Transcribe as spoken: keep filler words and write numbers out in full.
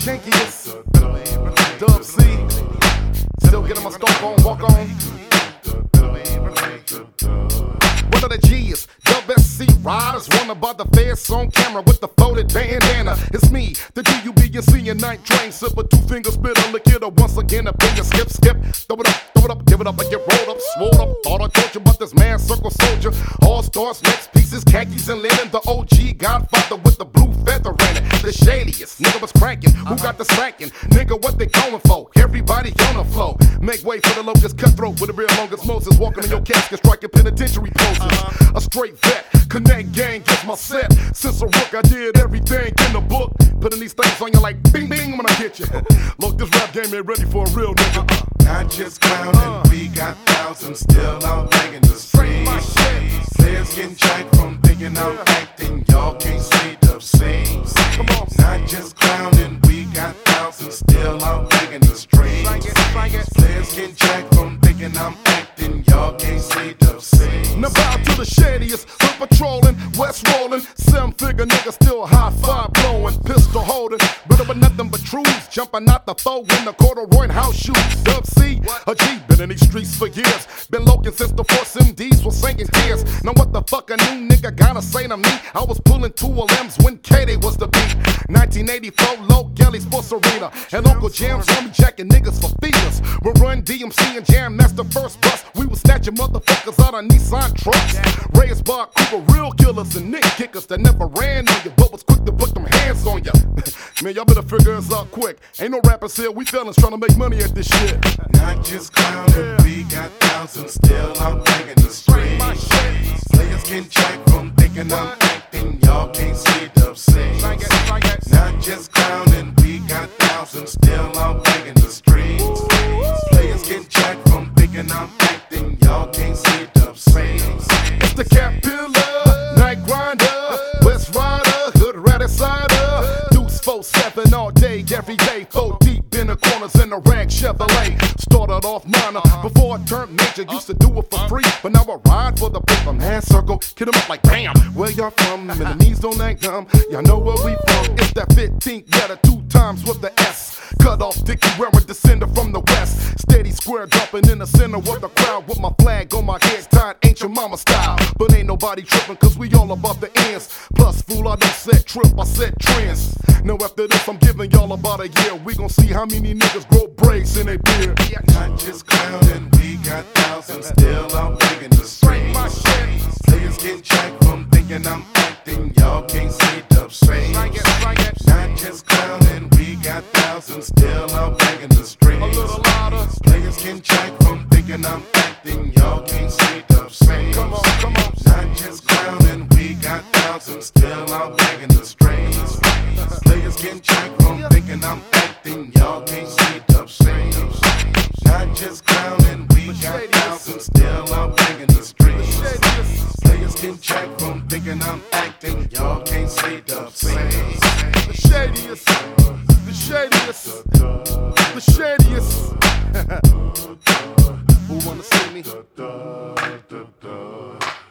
kinkiest. Dub C, still getting my stomp on, walk on. What are the G's? Dub S C riders, wanna buy the feds on camera with the folded bandana. It's me, the D U B and C and night train sipper, two fingers spitter, lick it up once again, a finger skip, skip. Throw it up, throw it up, give it up, and get rolled up, swole up. Thought I told you about this man, circle soldier. All stars, next pieces, khakis and linen. The O G Godfather with the blue feather in it. The shadiest, nigga was cranking. Who got the slacking? Nigga, what they going for? Everybody on the flow. Make way for the locust cutthroat with the real longest Moses. Walking in your casket, striking penitentiary poses. A straight vet, connect gang, gets my set. Since a rook, I did everything in the book. Putting these things on you like bing bing when I hit you. Look, this rap game ain't ready for a real nigga. Not just clowning, uh. we got thousands still out banging the streets. Players getting jacked from thinking I'm acting, y'all can't see the scenes. Come on. Not just clowning, we got thousands still out banging the streets. Players getting jacked from thinking I'm acting, y'all can't see the scenes. Now bow to the shadiest, hood patrolling, west rolling, seven figure nigga still high five blowing, pistol holding, better but nothing but truths, jumping out the foe in the corduroy house shoes. Dub C, a G, been in these streets for years, been loking since the Force M Ds was singing tears. Now what the fuck a new nigga gotta say to me? I was pulling two L M's when K-Day was the beat. nineteen eighty-four, Low Gelly Sports Arena, and Uncle Jam's on me jacking niggas for feelers. We run D M C and Jam, that's the first bus. We was snatching motherfuckers out of Nissan trucks. Reyes Bar Cooper, real killers and nick kickers that never ran on you, but was quick to put them hands on you. Man, y'all better figure this out quick. Ain't no rappers here, we fellas trying to make money at this shit. Not just clowning, yeah. we got thousands still out banging the streets. Players getting jacked from thinking I'm acting, y'all can't see the scenes. Not just clowning, we got thousands still out banging the streets. Players getting jacked from thinking I'm acting, y'all can't see the scenes. It's the Cat Pillar, Night Grinder, West Rider, Hood Rat Insider. Deuce four seven all day, every day, four deep in the corners in the rag Chevrolet. Started off minor before I turned major, used to do it for free, but now I ride for the paper. Man circle, hit 'em up like bam. Where y'all from? And the knees don't act dumb. Y'all know where we from. It's that fifteenth letter, two times with the S. Cut off Dickie wearing descender from the west. Steady square jumping in the center of the crowd with my flag on my head tied ancient mama style. But ain't nobody tripping cause we all about the ends. Plus fool, I don't set trip, I set trends. Now after this I'm giving y'all about a year. We gon' see how many niggas grow braids in their beard. Not just clowning, we got thousands still out banging the streets. Players getting jacked from thinking I'm acting, y'all can't see the scenes. Not just clowning, we got thousands still out banging the streets. A little louder. Players getting jacked from thinking I'm acting, y'all can't see the scenes. Come on, come on. Not just clowning, we got thousands still out banging the streets. Players getting jacked from thinking I'm acting, y'all can't see the scenes. Not just clowning, we got thousands still out banging the streets. Players getting jacked from thinking I'm acting, y'all can't see the scenes. The shadiest, the shadiest, the shadiest. Who wanna see me?